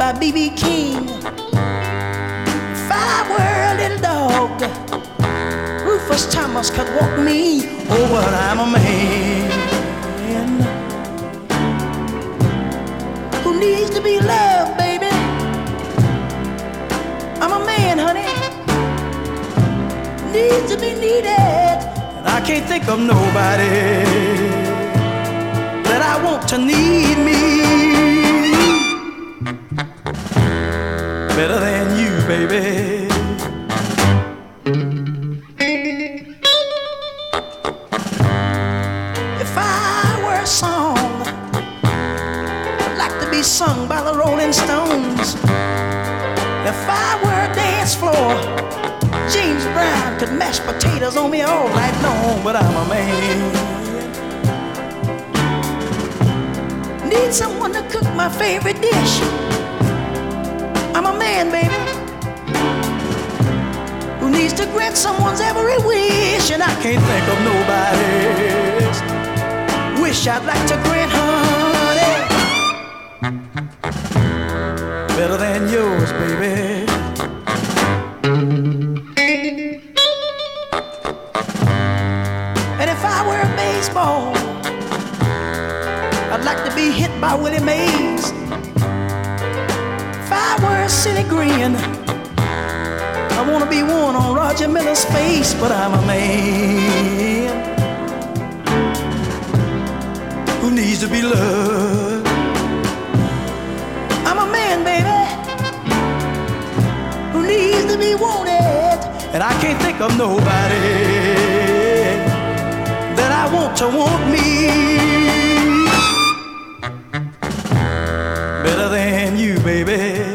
by B.B. King. If I were a little dog, Rufus Thomas could walk me. Oh, but I'm a man who needs to be loved, baby. I'm a man, honey, needs to be needed. And I can't think of nobody that I want to need me better than you, baby. If I were a song, I'd like to be sung by the Rolling Stones. If I were a dance floor, James Brown could mash potatoes on me all night long. But I'm a man, need someone to cook my favorite dish. I'm a man, baby, who needs to grant someone's every wish. And I can't think of nobody's wish I'd like to grant, honey, better than yours, baby. And if I were a baseball, I'd like to be hit by Willie Mays. If I were a city green, I wanna be one on Roger Miller's face. But I'm a man who needs to be loved. I'm a man, baby, who needs to be wanted. And I can't think of nobody that I want to want me better than you, baby.